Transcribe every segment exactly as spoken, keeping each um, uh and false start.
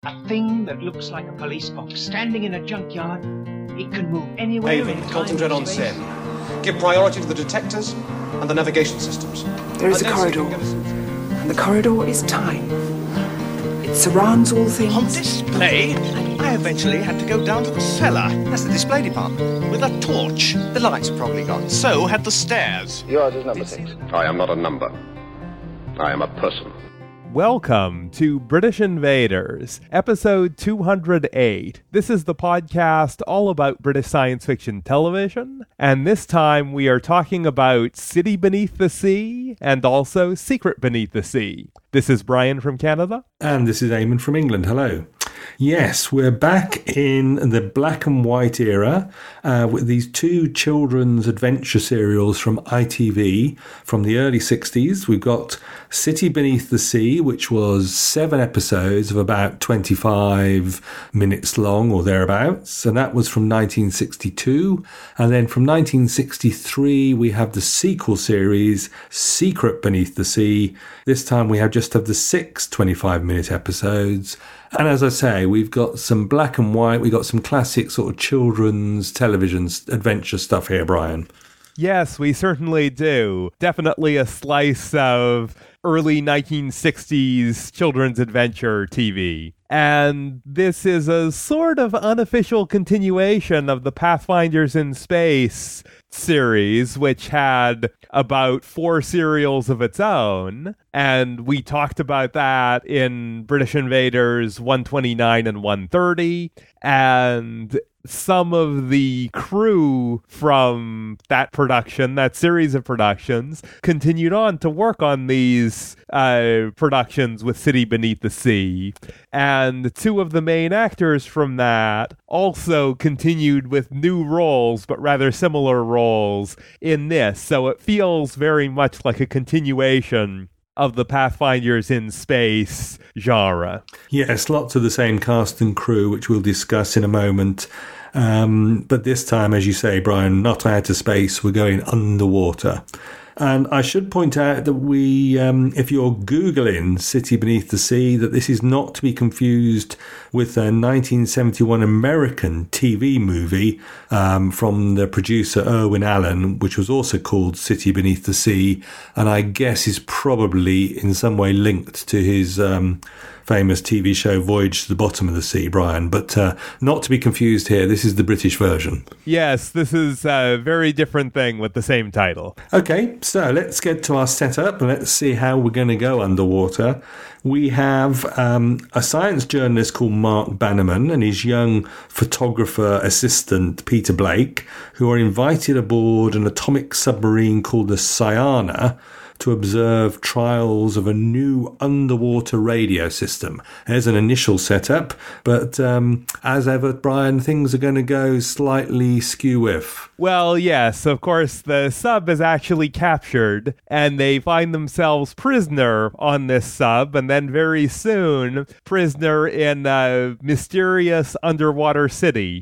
A thing that looks like a police box standing in a junkyard. It can move anywhere. Haven, concentrate on Sen. Give priority to the detectors and the navigation systems. There is a corridor, and the corridor is time. It surrounds all things. On display, I eventually had to go down to the cellar. That's the display department. With a torch. The lights are probably gone. So had the stairs. Yours is number six. I am not a number. I am a person. Welcome to British Invaders, episode two hundred eight. This is the podcast all about British science fiction television, and this time we are talking about City Beneath the Sea and also Secret Beneath the Sea. This is Brian from Canada. And this is Eamon from England. Hello. Yes, we're back in the black and white era uh, with these two children's adventure serials from I T V from the early sixties. We've got City Beneath the Sea, which was seven episodes of about twenty-five minutes long or thereabouts, and that was from nineteen sixty-two. And then from nineteen sixty-three, we have the sequel series, Secret Beneath the Sea. This time we have just have the six twenty-five-minute episodes. And as I say, we've got some black and white, we've got some classic sort of children's television adventure stuff here, Brian. Yes, we certainly do. Definitely a slice of early nineteen sixties children's adventure T V. And this is a sort of unofficial continuation of the Pathfinders in Space series, which had about four serials of its own. And we talked about that in British Invaders one twenty-nine and one thirty. And some of the crew from that production, that series of productions, continued on to work on these uh, productions with City Beneath the Sea. And two of the main actors from that also continued with new roles, but rather similar roles in this. So it feels very much like a continuation of the Pathfinders in Space genre. Yes, lots of the same cast and crew, which we'll discuss in a moment. Um, but this time, as you say, Brian, not outer space, we're going underwater. And I should point out that we, um, if you're Googling City Beneath the Sea, that this is not to be confused with a nineteen seventy-one American T V movie um, from the producer Irwin Allen, which was also called City Beneath the Sea, and I guess is probably in some way linked to his um, famous T V show Voyage to the Bottom of the Sea, Brian. But uh, not to be confused here, this is the British version. Yes, this is a very different thing with the same title. Okay, so let's get to our setup and let's see how we're going to go underwater. We have um, a science journalist called Mark Bannerman and his young photographer assistant, Peter Blake, who are invited aboard an atomic submarine called the Cyana to observe trials of a new underwater radio system. There's an initial setup, but um, as ever, Brian, things are going to go slightly skew-whiff. Well, yes, of course, the sub is actually captured, and they find themselves prisoner on this sub, and then very soon, prisoner in a mysterious underwater city.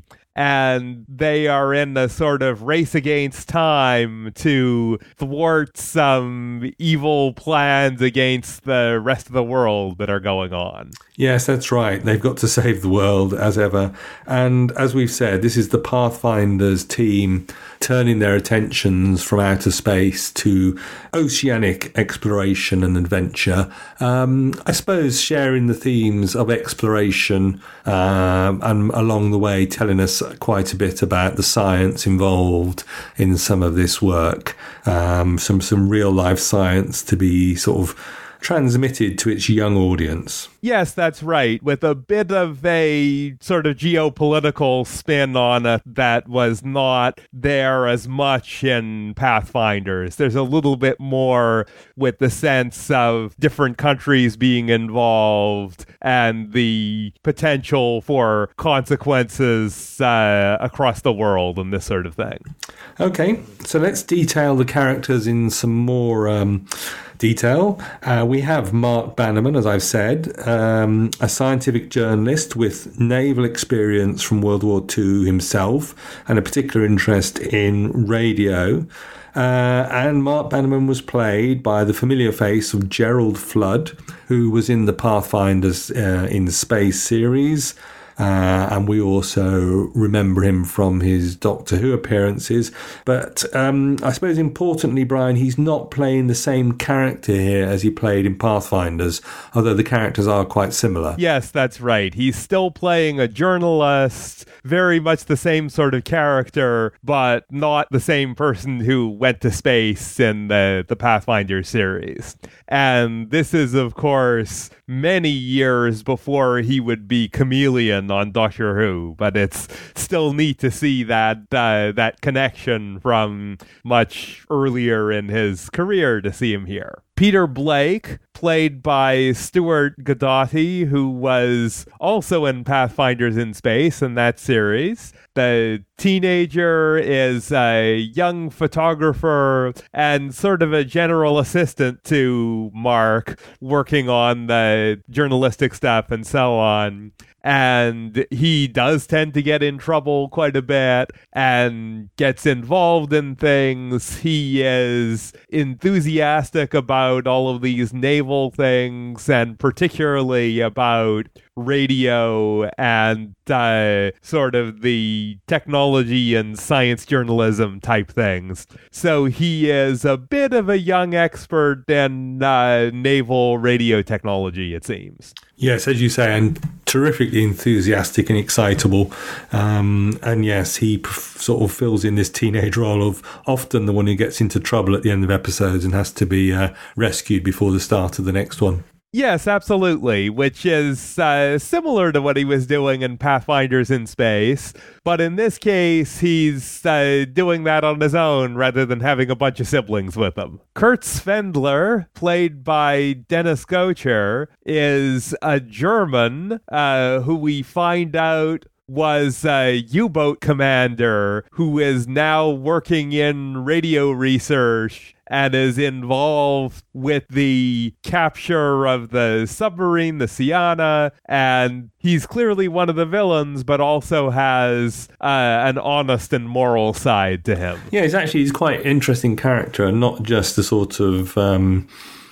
And they are in a sort of race against time to thwart some evil plans against the rest of the world that are going on. Yes, that's right. They've got to save the world, as ever. And as we've said, this is the Pathfinders team turning their attentions from outer space to oceanic exploration and adventure. Um, I suppose sharing the themes of exploration um, and along the way telling us quite a bit about the science involved in some of this work. Um, some, some real life science to be sort of transmitted to its young audience. Yes, that's right, with a bit of a sort of geopolitical spin on it that was not there as much in Pathfinders. There's a little bit more with the sense of different countries being involved and the potential for consequences uh, across the world and this sort of thing. Okay, so let's detail the characters in some more um, detail. Uh, we have Mark Bannerman, as I've said. Uh, um, a scientific journalist with naval experience from World War Two himself and a particular interest in radio. Uh, and Mark Bannerman was played by the familiar face of Gerald Flood, who was in the Pathfinders uh, in Space series. Uh, and we also remember him from his Doctor Who appearances. But um, I suppose importantly, Brian, he's not playing the same character here as he played in Pathfinders, although the characters are quite similar. Yes, that's right. He's still playing a journalist, very much the same sort of character, but not the same person who went to space in the, the Pathfinder series. And this is, of course, many years before he would be Chameleon on Doctor Who, but it's still neat to see that uh, that connection from much earlier in his career to see him here. Peter Blake, played by Stuart Godotti, who was also in Pathfinders in Space in that series. The teenager is a young photographer and sort of a general assistant to Mark, working on the journalistic stuff and so on. And he does tend to get in trouble quite a bit and gets involved in things. He is enthusiastic about all of these naval things, and particularly about radio and uh, sort of the technology and science journalism type things. So he is a bit of a young expert in uh, naval radio technology, it seems. Yes, as you say, and terrifically enthusiastic and excitable. Um, and yes, he p- sort of fills in this teenage role of often the one who gets into trouble at the end of episodes and has to be uh, rescued before the start of the next one. Yes, absolutely, which is uh, similar to what he was doing in Pathfinders in Space, but in this case, he's uh, doing that on his own rather than having a bunch of siblings with him. Kurt Svendler, played by Dennis Gocher, is a German uh, who we find out was a U-boat commander who is now working in radio research and is involved with the capture of the submarine, the Siana, and he's clearly one of the villains, but also has uh, an honest and moral side to him. Yeah, he's actually he's quite an interesting character, and not just the sort of... Um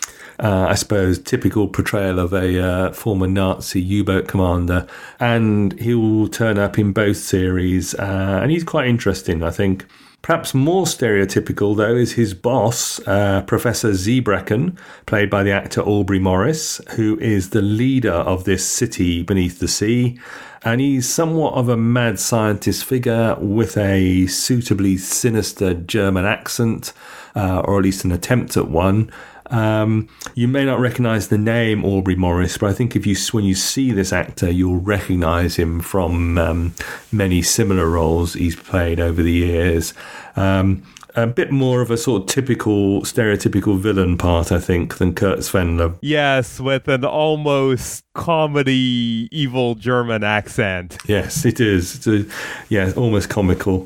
Uh, I suppose, typical portrayal of a uh, former Nazi U-boat commander. And he will turn up in both series, uh, and he's quite interesting, I think. Perhaps more stereotypical, though, is his boss, uh, Professor Zeebrecken, played by the actor Aubrey Morris, who is the leader of this city beneath the sea. And he's somewhat of a mad scientist figure with a suitably sinister German accent, uh, or at least an attempt at one. Um, you may not recognise the name Aubrey Morris, but I think if you when you see this actor, you'll recognise him from um, many similar roles he's played over the years. Um, a bit more of a sort of typical, stereotypical villain part, I think, than Kurt Svendler. Yes, with an almost comedy, evil German accent. Yes, it is. It's a, yeah, almost comical.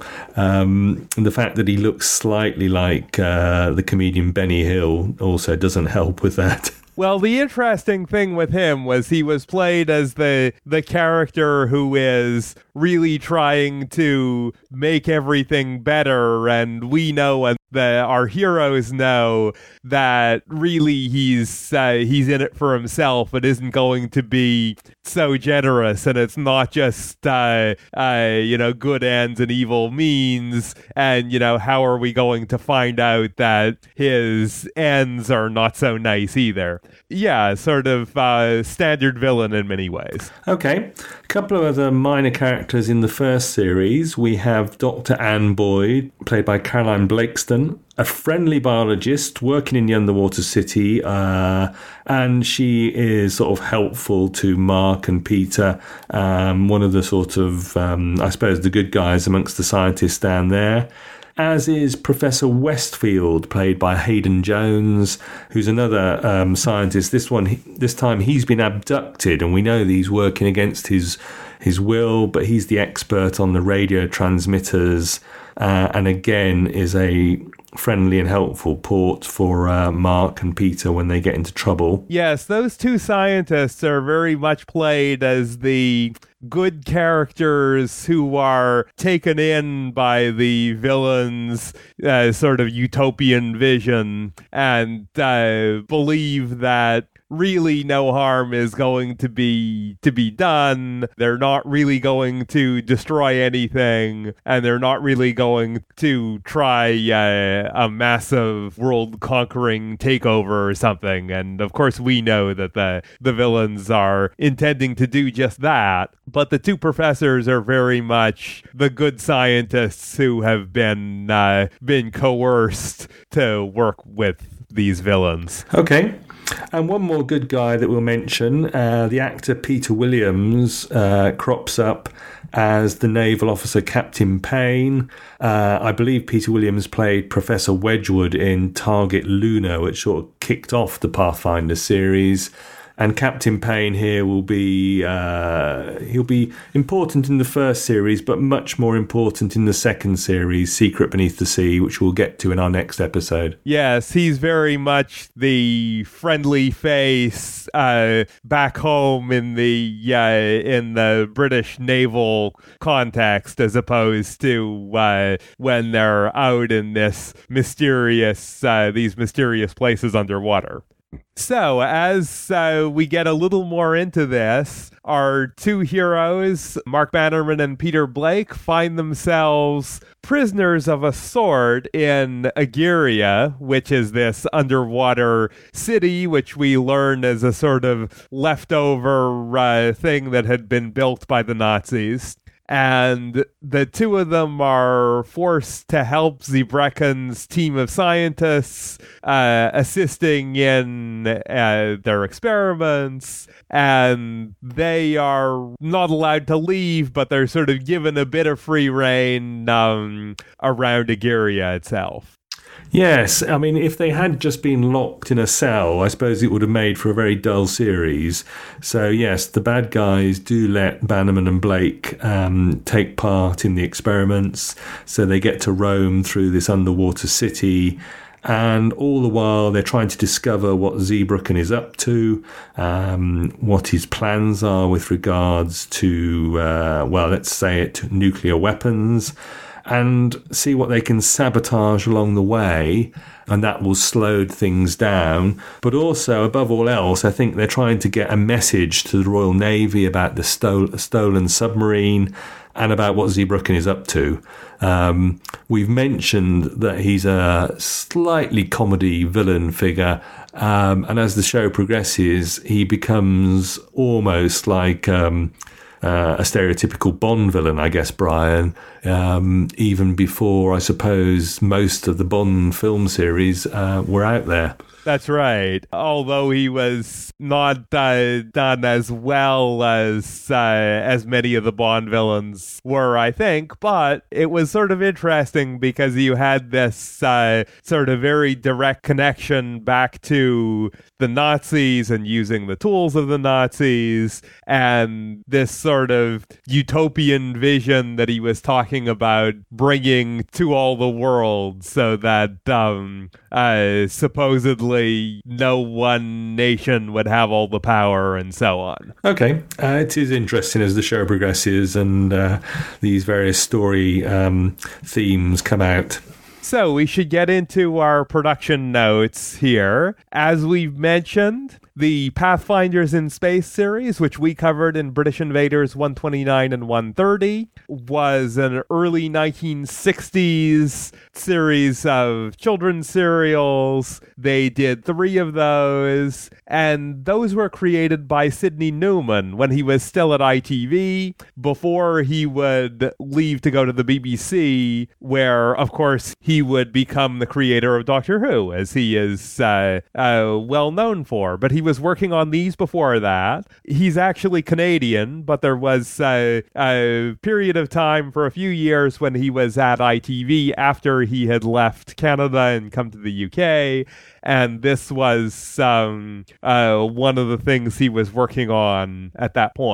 Um, and the fact that he looks slightly like uh, the comedian Benny Hill also doesn't help with that. Well, the interesting thing with him was he was played as the the character who is really trying to make everything better, and we know and the our heroes know that really he's uh, he's in it for himself. It isn't going to be so generous, and it's not just uh, uh, you know good ends and evil means. And you know how are we going to find out that his ends are not so nice either? Yeah, sort of uh, standard villain in many ways. Okay, a couple of other minor characters in the first series. We have Doctor Anne Boyd, played by Caroline Blakeston, a friendly biologist working in the underwater city, uh, and she is sort of helpful to Mark and Peter, um, one of the sort of, um, I suppose, the good guys amongst the scientists down there. As is Professor Westfield, played by Hayden Jones, who's another um, scientist. This one, this time, he's been abducted, and we know that he's working against his his will, but he's the expert on the radio transmitters, uh, and again is a friendly and helpful port for uh, Mark and Peter when they get into trouble. Yes, those two scientists are very much played as the good characters who are taken in by the villain's uh, sort of utopian vision and uh, believe that really no harm is going to be to be done. They're not really going to destroy anything, and they're not really going to try uh, a massive world-conquering takeover or something. And of course, we know that the the villains are intending to do just that. But the two professors are very much the good scientists who have been uh, been coerced to work with these villains. Okay. And one more good guy that we'll mention, uh, the actor Peter Williams uh, crops up as the naval officer Captain Payne. Uh, I believe Peter Williams played Professor Wedgwood in Target Luna, which sort of kicked off the Pathfinder series. And Captain Payne here will be uh, he'll be important in the first series, but much more important in the second series, Secret Beneath the Sea, which we'll get to in our next episode. Yes, he's very much the friendly face uh, back home in the uh, in the British naval context, as opposed to uh, when they're out in this mysterious uh, these mysterious places underwater. So, as uh, we get a little more into this, our two heroes, Mark Bannerman and Peter Blake, find themselves prisoners of a sort in Agiria, which is this underwater city, which we learn is a sort of leftover uh, thing that had been built by the Nazis. And the two of them are forced to help Zebrekin's team of scientists, uh, assisting in uh, their experiments. And they are not allowed to leave, but they're sort of given a bit of free rein um, around Agiria itself. Yes, I mean, if they had just been locked in a cell, I suppose it would have made for a very dull series. So, yes, the bad guys do let Bannerman and Blake um, take part in the experiments, so they get to roam through this underwater city. And all the while, they're trying to discover what Zebrekin is up to, um, what his plans are with regards to, uh, well, let's say it, nuclear weapons, and see what they can sabotage along the way, and that will slow things down. But also, above all else, I think they're trying to get a message to the Royal Navy about the stol- stolen submarine and about what Zebrekin is up to. Um, we've mentioned that he's a slightly comedy villain figure, um, and as the show progresses, he becomes almost like Um, Uh, a stereotypical Bond villain, I guess, Brian, um, even before, I suppose, most of the Bond film series uh, were out there. That's right. Although he was not uh, done as well as uh, as many of the Bond villains were, I think. But it was sort of interesting because you had this uh, sort of very direct connection back to the Nazis and using the tools of the Nazis, and this sort of utopian vision that he was talking about bringing to all the world, so that um, uh, supposedly no one nation would have all the power and so on. Okay, uh, it is interesting as the show progresses and uh, these various story um, themes come out. So we should get into our production notes here. As we've mentioned, the Pathfinders in Space series, which we covered in British Invaders one twenty-nine and one thirty, was an early nineteen sixties series of children's serials. They did three of those, and those were created by Sidney Newman when he was still at I T V, before he would leave to go to the B B C, where, of course, he would become the creator of Doctor Who, as he is uh, uh, well known for. But he was working on these before that. He's actually Canadian, but there was uh, a period of time for a few years when he was at I T V after he had left Canada and come to the U K. And this was um, uh, one of the things he was working on at that point.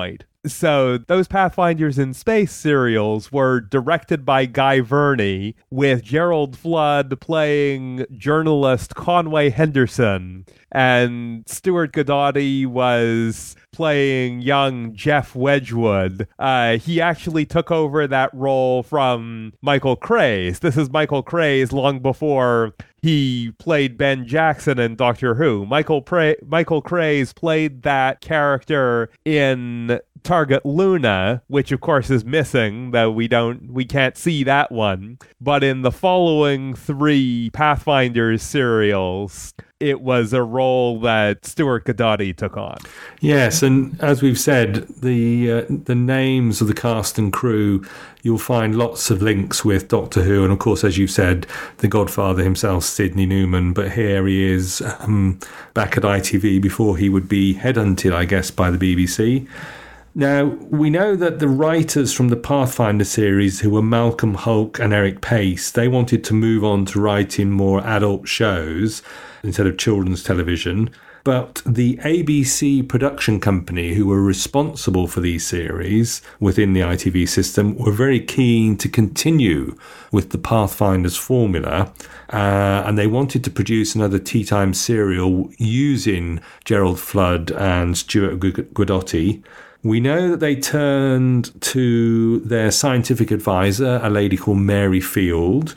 So those Pathfinders in Space serials were directed by Guy Verney, with Gerald Flood playing journalist Conway Henderson, and Stuart Godotti was playing young Jeff Wedgwood. Uh, he actually took over that role from Michael Craze. This is Michael Craze long before he played Ben Jackson in Doctor Who. Michael pra- Michael Craze played that character in Target Luna, which of course is missing, though we don't we can't see that one. But in the following three Pathfinders serials, it was a role that Stuart Godotti took on. Yes, and as we've said, the uh, the names of the cast and crew, you'll find lots of links with Doctor Who, and of course, as you've said, the Godfather himself, Sidney Newman, but here he is um, back at I T V before he would be headhunted, I guess, by the B B C. Now, we know that the writers from the Pathfinder series, who were Malcolm Hulke and Eric Pace, they wanted to move on to writing more adult shows instead of children's television. But the A B C production company, who were responsible for these series within the I T V system, were very keen to continue with the Pathfinders formula, uh, and they wanted to produce another Tea Time serial using Gerald Flood and Stuart Godotti. We know that they turned to their scientific advisor, a lady called Mary Field,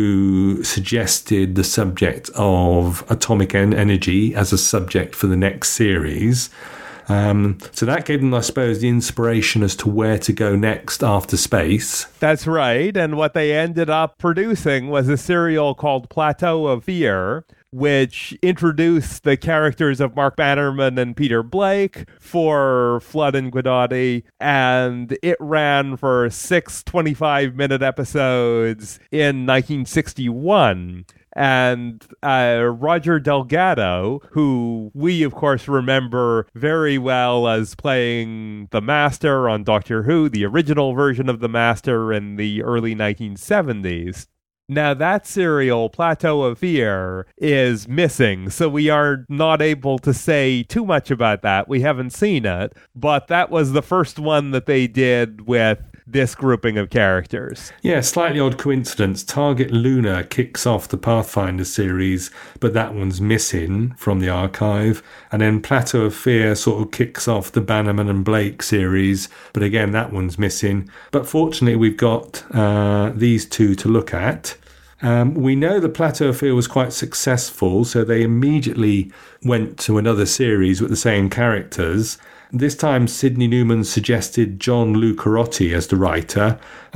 who suggested the subject of atomic en- energy as a subject for the next series. Um, so that gave them, I suppose, the inspiration as to where to go next after Space. That's right, and what they ended up producing was a serial called Plateau of Fear, which introduced the characters of Mark Bannerman and Peter Blake for Flood and Godotti, and it ran for six twenty-five-minute episodes in nineteen sixty-one. And uh, Roger Delgado, who we, of course, remember very well as playing the Master on Doctor Who, the original version of the Master in the early nineteen seventies. Now, that serial, Plateau of Fear, is missing, so we are not able to say too much about that. We haven't seen it, but that was the first one that they did with this grouping of characters. Yeah, slightly odd coincidence. Target Luna kicks off the Pathfinder series, but that one's missing from the archive. And then Plateau of Fear sort of kicks off the Bannerman and Blake series, but again, that one's missing. But fortunately, we've got uh, these two to look at. Um, we know the Plateau of Fear was quite successful, so they immediately went to another series with the same characters. This time, Sidney Newman suggested John Lucarotti as the writer.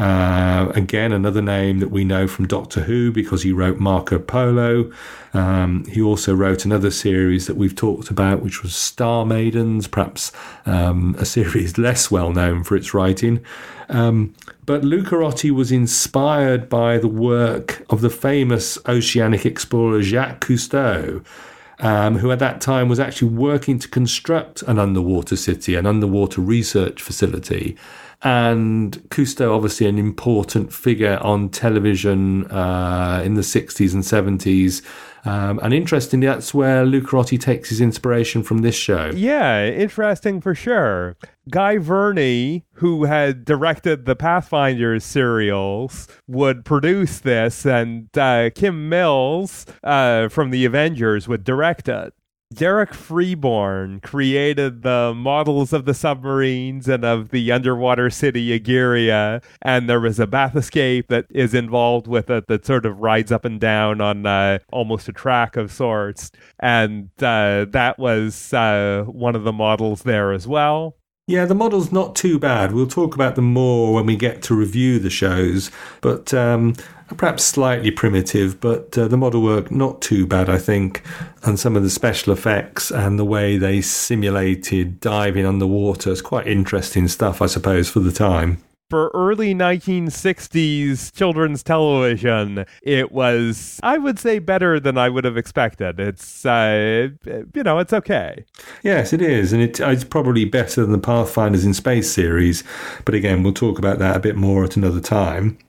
Uh, again, another name that we know from Doctor Who because he wrote Marco Polo. Um, he also wrote another series that we've talked about, which was Star Maidens, perhaps um, a series less well known for its writing. Um, but Lucarotti was inspired by the work of the famous oceanic explorer Jacques Cousteau, Um, who at that time was actually working to construct an underwater city, an underwater research facility. And Cousteau, obviously an important figure on television uh, in the sixties and seventies. Um, and interestingly, that's where Lucarotti takes his inspiration from this show. Yeah, interesting for sure. Guy Verney, who had directed the Pathfinders serials, would produce this, and uh, Kim Mills uh, from the Avengers would direct it. Derek Freeborn created the models of the submarines and of the underwater city Agiria, and there was a bath escape that is involved with it that sort of rides up and down on uh, almost a track of sorts, and uh, that was uh, one of the models there as well. Yeah, the model's not too bad. We'll talk about them more when we get to review the shows, but um, perhaps slightly primitive, but uh, the model work not too bad, I think, and some of the special effects and the way they simulated diving underwater is quite interesting stuff, I suppose, for the time. For early nineteen sixties children's television, it was, I would say, better than I would have expected. It's, uh, you know, it's okay. Yes, it is. And it, it's probably better than the Pathfinders in Space series. But again, we'll talk about that a bit more at another time.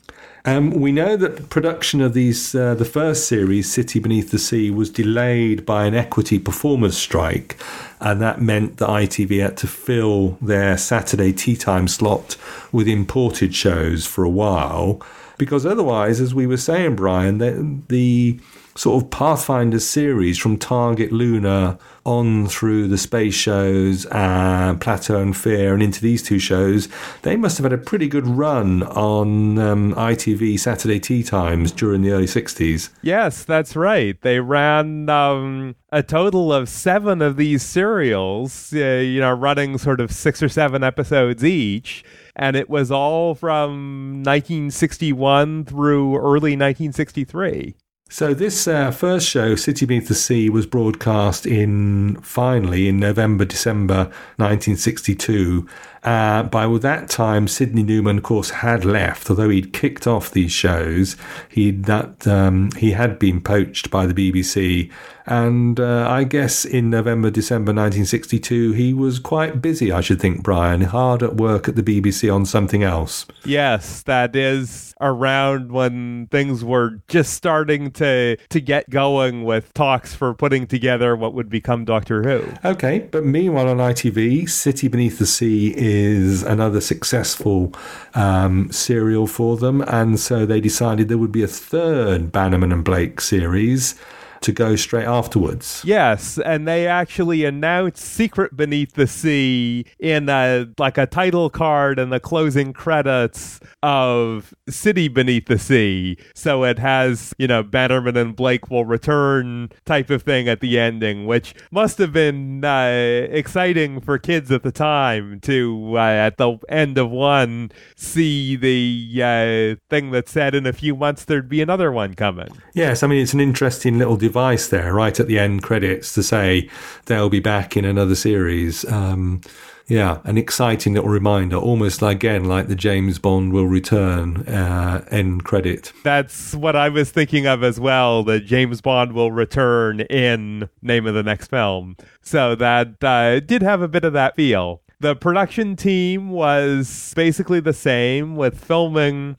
Um, we know that production of these, uh, the first series, City Beneath the Sea, was delayed by an equity performers strike, and that meant that I T V had to fill their Saturday tea time slot with imported shows for a while, because otherwise, as we were saying, Brian, the, the sort of Pathfinder series from Target Luna on through the space shows, uh, Plateau and Fear, and into these two shows, they must have had a pretty good run on um, I T V Saturday tea times during the early sixties. Yes, that's right. They ran um, a total of seven of these serials, uh, you know, running sort of six or seven episodes each. And it was all from nineteen sixty-one through early nineteen sixty-three. So this uh, first show, City Beneath the Sea, was broadcast in, finally, in November, December nineteen sixty-two. Uh, by that time, Sidney Newman, of course, had left. Although he'd kicked off these shows, he'd that um, he had been poached by the B B C. And uh, I guess in November, December nineteen sixty-two, he was quite busy, I should think, Brian, hard at work at the B B C on something else. Yes, that is around when things were just starting to to get going with talks for putting together what would become Doctor Who. Okay, but meanwhile on I T V, City Beneath the Sea is another successful um, serial for them, and so they decided there would be a third Bannerman and Blake series to go straight afterwards. Yes, and they actually announced Secret Beneath the Sea in a, like a title card and the closing credits of City Beneath the Sea. So it has, you know, Bannerman and Blake will return type of thing at the ending, which must have been uh, exciting for kids at the time to, uh, at the end of one, see the uh, thing that said in a few months there'd be another one coming. Yes, I mean, it's an interesting little device there, right at the end credits, to say they'll be back in another series. Um, yeah, an exciting little reminder, almost like, again, like the James Bond will return uh, end credit. That's what I was thinking of as well, that James Bond will return in name of the next film. So that uh, did have a bit of that feel. The production team was basically the same, with filming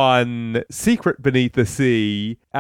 on Secret Beneath the Sea uh,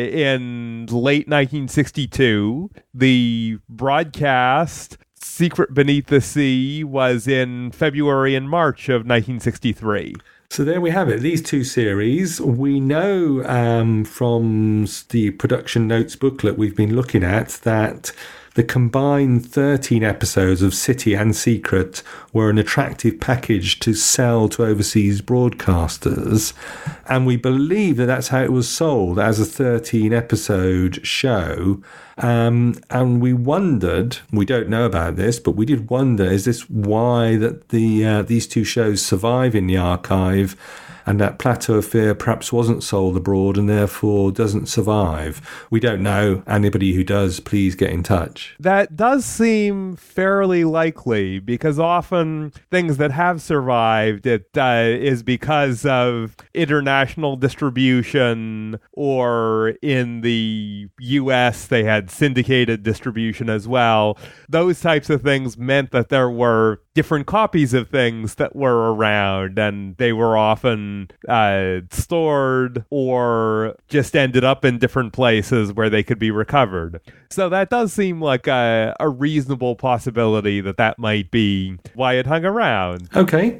in late nineteen sixty-two. The broadcast, Secret Beneath the Sea, was in February and March of nineteen sixty-three. So there we have it, these two series. We know um, from the production notes booklet we've been looking at that the combined thirteen episodes of City and Secret were an attractive package to sell to overseas broadcasters. And we believe that that's how it was sold, as a thirteen episode show. Um, and we wondered, we don't know about this, but we did wonder, is this why that the uh, these two shows survive in the archive, and that Plateau of Fear perhaps wasn't sold abroad and therefore doesn't survive? We don't know. Anybody who does, please get in touch. That does seem fairly likely, because often things that have survived, it uh, is because of international distribution, or in the U S they had syndicated distribution as well. Those types of things meant that there were different copies of things that were around, and they were often uh, stored or just ended up in different places where they could be recovered. So that does seem like a, a reasonable possibility that that might be why it hung around. Okay.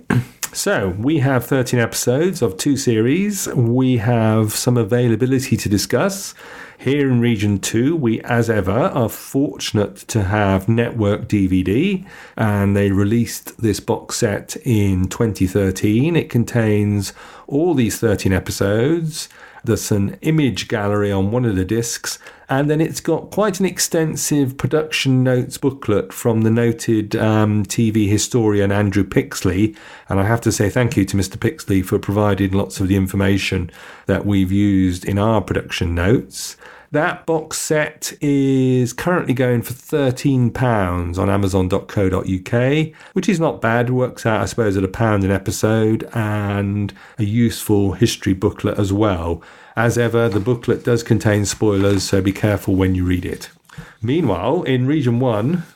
So we have thirteen episodes of two series. We have some availability to discuss. Here in Region two, we, as ever, are fortunate to have network D V D, and they released this box set in twenty thirteen. It contains all these thirteen episodes. There's an image gallery on one of the discs, and then it's got quite an extensive production notes booklet from the noted um, T V historian Andrew Pixley. And I have to say thank you to Mister Pixley for providing lots of the information that we've used in our production notes. That box set is currently going for thirteen pounds on amazon dot co dot uk, which is not bad. Works out, I suppose, at a pound an episode, and a useful history booklet as well. As ever, the booklet does contain spoilers, so be careful when you read it. Meanwhile, in Region one,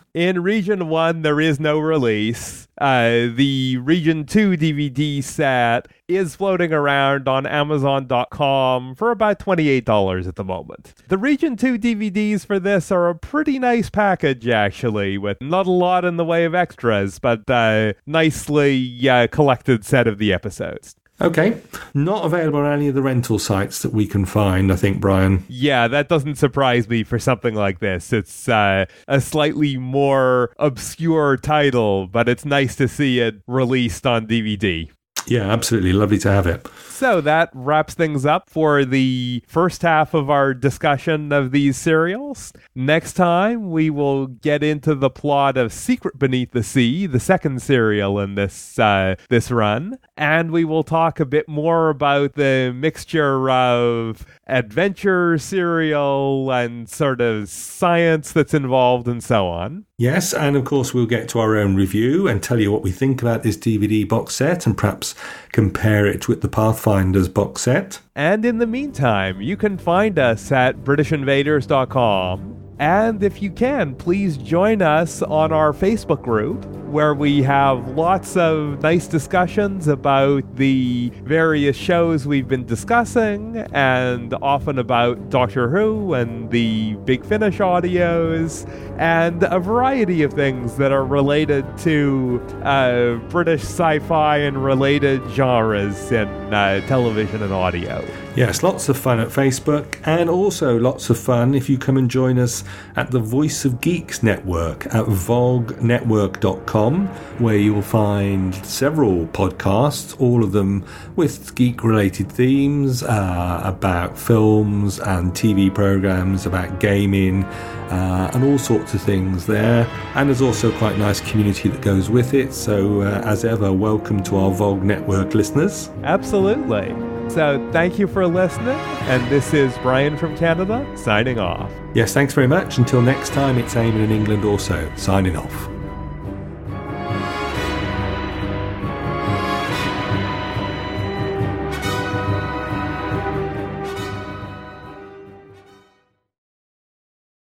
In Region one, there is no release. Uh, the Region two D V D set is floating around on Amazon dot com for about twenty-eight dollars at the moment. The Region two D V Ds for this are a pretty nice package, actually, with not a lot in the way of extras, but a nicely uh, collected set of the episodes. Okay. Not available on any of the rental sites that we can find, I think, Brian. Yeah, that doesn't surprise me for something like this. It's uh, a slightly more obscure title, but it's nice to see it released on D V D. Yeah, absolutely. Lovely to have it. So that wraps things up for the first half of our discussion of these serials. Next time, we will get into the plot of Secret Beneath the Sea, the second serial in this uh, this run, and we will talk a bit more about the mixture of adventure serial and sort of science that's involved and so on. Yes, and of course we'll get to our own review and tell you what we think about this D V D box set and perhaps compare it with the Pathfinders box set. And in the meantime, you can find us at British Invaders dot com. And if you can, please join us on our Facebook group, where we have lots of nice discussions about the various shows we've been discussing, and often about Doctor Who and the Big Finish audios, and a variety of things that are related to uh, British sci-fi and related genres in uh, television and audio. Yes, lots of fun at Facebook, and also lots of fun if you come and join us at the Voice of Geeks network at vog network dot com, where you will find several podcasts, all of them with geek-related themes, uh, about films and T V programs, about gaming, uh, and all sorts of things there. And there's also quite a nice community that goes with it, so uh, as ever, welcome to our Vog Network listeners. Absolutely. So thank you for listening, and this is Brian from Canada, signing off. Yes, thanks very much. Until next time, it's Eamon in England also, signing off.